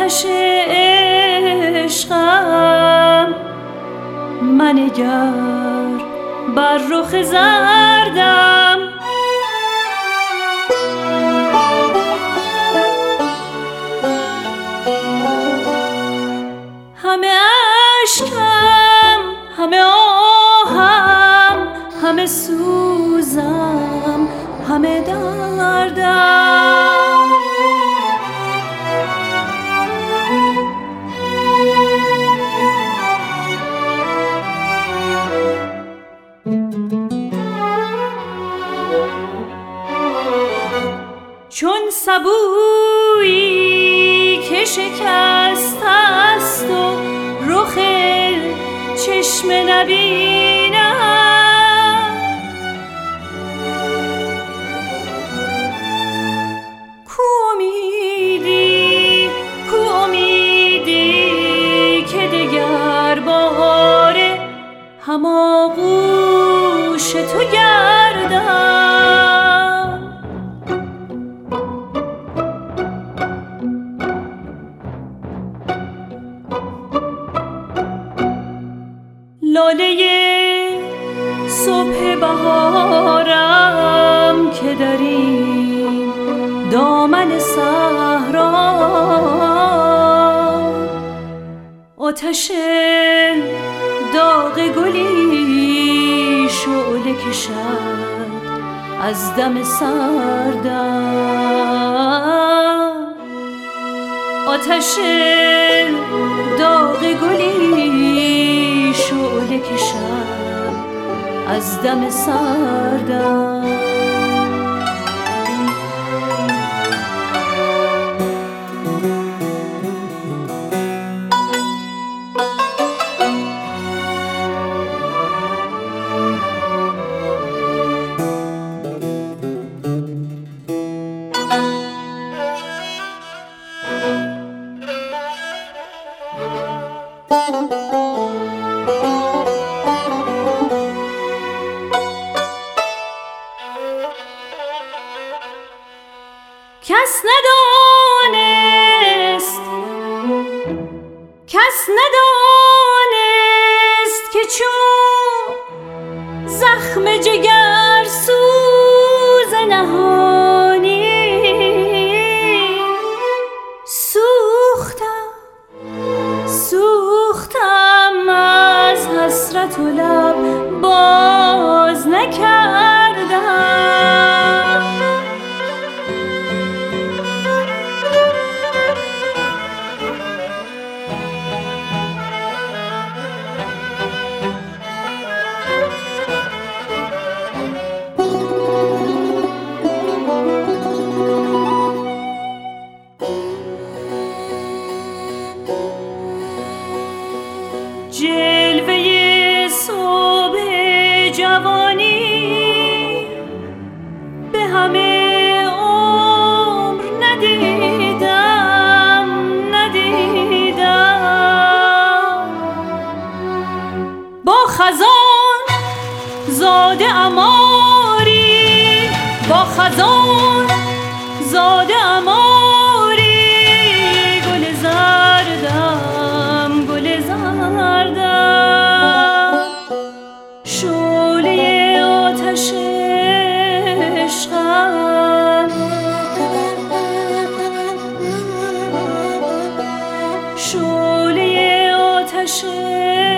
آتش عشقم، منگر بر رخ زردم. همه اشکم، همه آهم، همه سوزم، همه دردم. چون سبویی که شکست است و رخ چشم نبینم، کو امیدی، کو امیدی که دگر باره هماغوش تو گردم. لاله صبح بهارم که در این دامن صحرا آتش داغ گلی شعله کشد از دم سردم. آتش داغ گلی شعله کشد از دم سردم. کس ندانست، کس ندانست که چون زخم جگر سوز نهانی سوختم، سوختم از حسرت و لب باز نکردم. جلوه صبح جوانی به همه عمر ندیدم، ندیدم. با خزان زاده اماری، با خزان زاده اماری، گل زردم، گل زردم. شعله آتش عشقم، شعله آتش